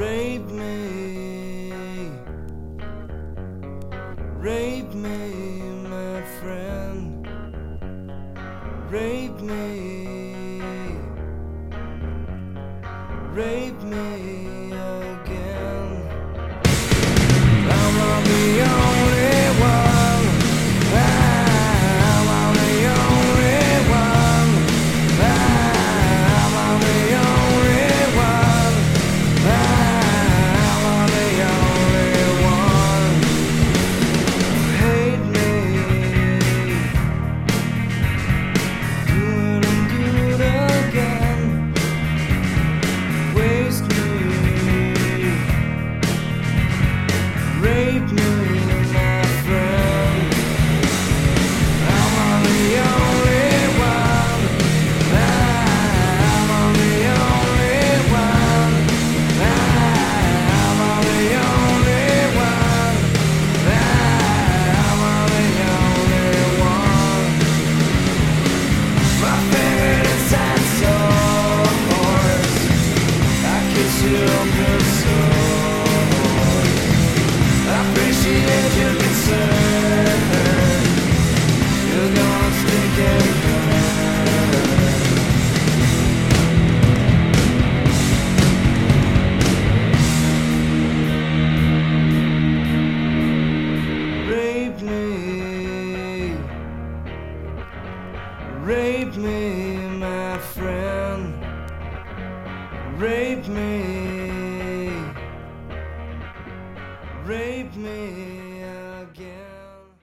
Rape me, rape me, my friend. Rape me, rape me again. I'm not the only one. I'm not the only one. I'm not the only one. I'm not the only one. Hate me, good and good again. Waste me, rape me, my friend. I'm on the only one. I'm on the only one. I'm on the only one. I'm on the only one. My favorite is that horse. I kiss you on the sword. I appreciate your concern. You're gonna stick and rape me, rape me, my friend. Rape me, rape me.